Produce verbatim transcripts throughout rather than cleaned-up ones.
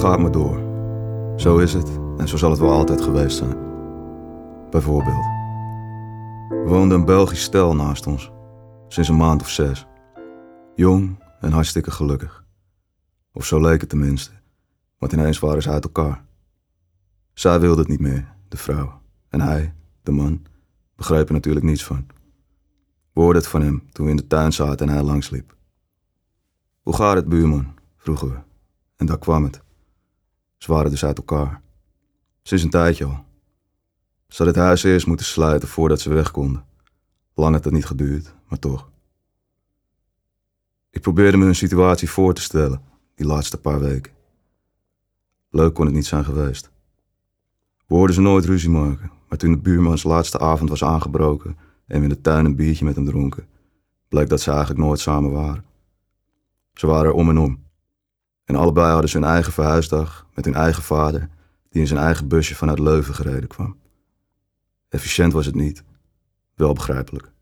gaat maar door. Zo is het en zo zal het wel altijd geweest zijn. Bijvoorbeeld. Er woonde een Belgisch stel naast ons. Sinds een maand of zes. Jong en hartstikke gelukkig. Of zo leek het tenminste. Want ineens waren ze uit elkaar. Zij wilde het niet meer, de vrouw. En hij, de man, begreep er natuurlijk niets van. We hoorden het van hem toen we in de tuin zaten en hij langsliep. Hoe gaat het, buurman? Vroegen we. En daar kwam het. Ze waren dus uit elkaar. Sinds een tijdje al. Ze had het huis eerst moeten sluiten voordat ze weg konden. Lang had het niet geduurd, maar toch. Ik probeerde me hun situatie voor te stellen, die laatste paar weken. Leuk kon het niet zijn geweest. We hoorden ze nooit ruzie maken, maar toen de buurmans laatste avond was aangebroken en we in de tuin een biertje met hem dronken, bleek dat ze eigenlijk nooit samen waren. Ze waren er om en om. En allebei hadden ze hun eigen verhuisdag met hun eigen vader, die in zijn eigen busje vanuit Leuven gereden kwam. Efficiënt was het niet, wel begrijpelijk.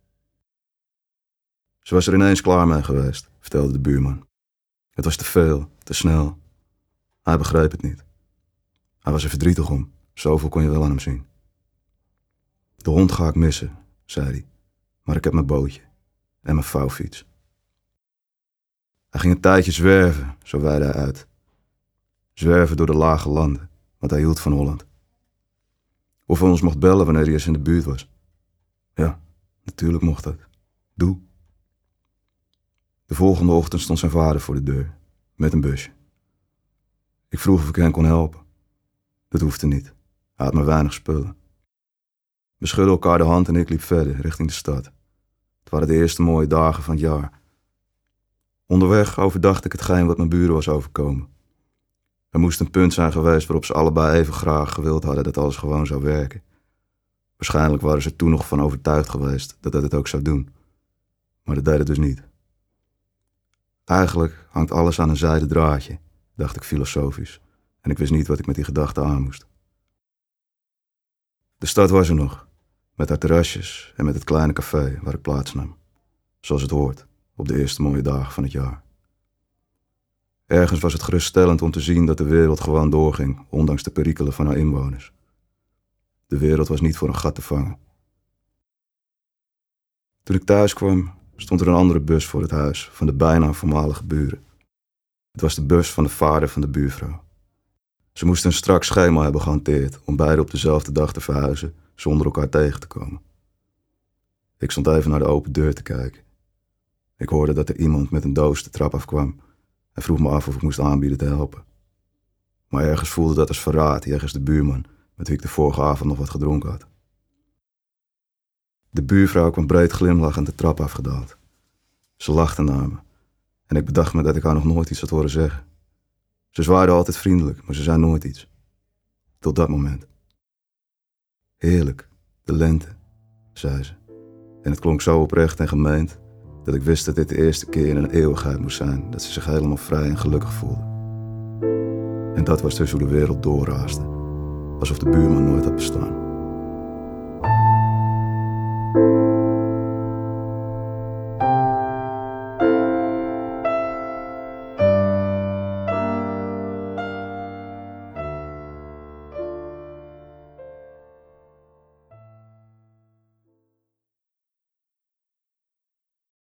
Ze was er ineens klaar mee geweest, vertelde de buurman. Het was te veel, te snel. Hij begreep het niet. Hij was er verdrietig om, zoveel kon je wel aan hem zien. De hond ga ik missen, zei hij, maar ik heb mijn bootje en mijn vouwfiets. Hij ging een tijdje zwerven, zo weidde hij uit. Zwerven door de lage landen, want hij hield van Holland. Of hij ons mocht bellen wanneer hij eens in de buurt was. Ja, natuurlijk mocht dat. Doe. De volgende ochtend stond zijn vader voor de deur, met een busje. Ik vroeg of ik hen kon helpen. Dat hoefde niet. Hij had maar weinig spullen. We schudden elkaar de hand en ik liep verder, richting de stad. Het waren de eerste mooie dagen van het jaar. Onderweg overdacht ik hetgeen wat mijn buren was overkomen. Er moest een punt zijn geweest waarop ze allebei even graag gewild hadden dat alles gewoon zou werken. Waarschijnlijk waren ze toen nog van overtuigd geweest dat dat het ook zou doen. Maar dat deed het dus niet. Eigenlijk hangt alles aan een zijden draadje, dacht ik filosofisch, en ik wist niet wat ik met die gedachte aan moest. De stad was er nog, met haar terrasjes en met het kleine café waar ik plaatsnam. Zoals het hoort, op de eerste mooie dagen van het jaar. Ergens was het geruststellend om te zien dat de wereld gewoon doorging, ondanks de perikelen van haar inwoners. De wereld was niet voor een gat te vangen. Toen ik thuis kwam, stond er een andere bus voor het huis van de bijna voormalige buren. Het was de bus van de vader van de buurvrouw. Ze moesten een strak schema hebben gehanteerd om beiden op dezelfde dag te verhuizen zonder elkaar tegen te komen. Ik stond even naar de open deur te kijken. Ik hoorde dat er iemand met een doos de trap afkwam en vroeg me af of ik moest aanbieden te helpen. Maar ergens voelde dat als verraad jegens de buurman met wie ik de vorige avond nog wat gedronken had. De buurvrouw kwam breed glimlachend de trap afgedaald. Ze lachte naar me en ik bedacht me dat ik haar nog nooit iets had horen zeggen. Ze zwaaide altijd vriendelijk, maar ze zei nooit iets. Tot dat moment. Heerlijk, de lente, zei ze. En het klonk zo oprecht en gemeend dat ik wist dat dit de eerste keer in een eeuwigheid moest zijn dat ze zich helemaal vrij en gelukkig voelde. En dat was dus hoe de wereld doorraasde, alsof de buurman nooit had bestaan.